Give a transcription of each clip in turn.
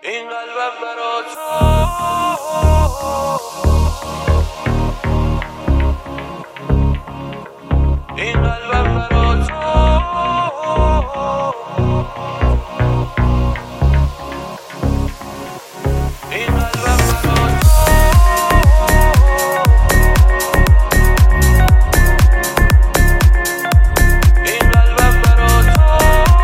این قلبم برا تو، این قلبم برا تو، این قلبم برا تو، این قلبم برا تو.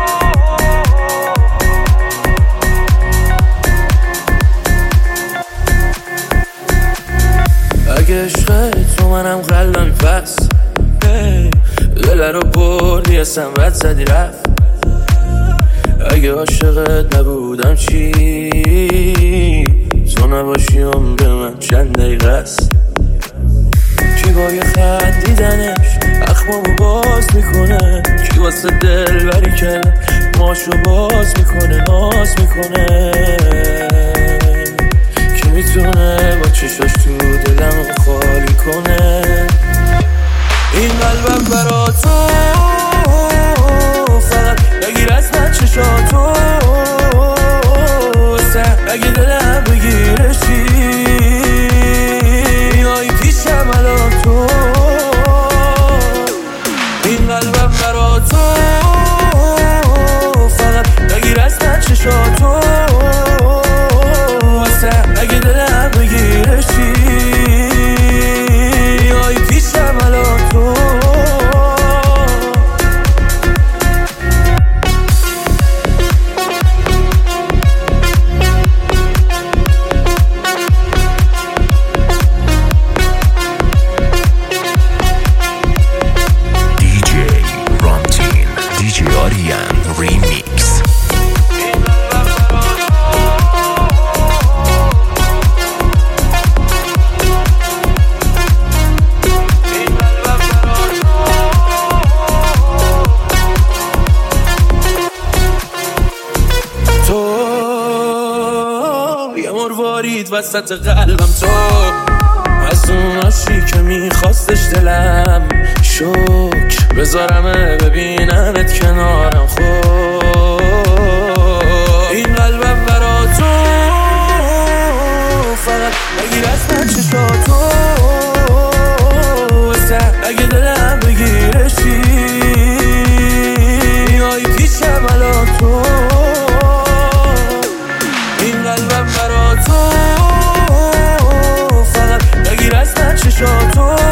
اگه عشق تو منم قلبم پس دل رو بردی اسم بد زدی رفت. اگه عاشقت نبودم چی تو نباشی عمر من چند دقیقه است. کی با یه خط دیدنش اخمامو باز میکنه، کی واسه دل بری کرد ماشو باز میکنه ناز میکنه، کی میتونه با چشاش تو دلم خالی کنه. این قلبم برا تو، فقط بگیر از من چشاتو، اگه دلم بگیرشی آی پیشم الان تو. این قلبم برا تو، فقط بگیر از من چشاتو، اگه دلم بگیرشی آی پیشم الان تو. وسط قلبم تو از اون عاشقی که میخواستش دلم شکر بذارم ببینمت کنارم. خب این قلبم برا تو، فقط بگیر از من چشاتو، اگه دلم بگیرشی آی پیشم الان تو. این قلبم برا تو، فقط بگیر از من چشاتو،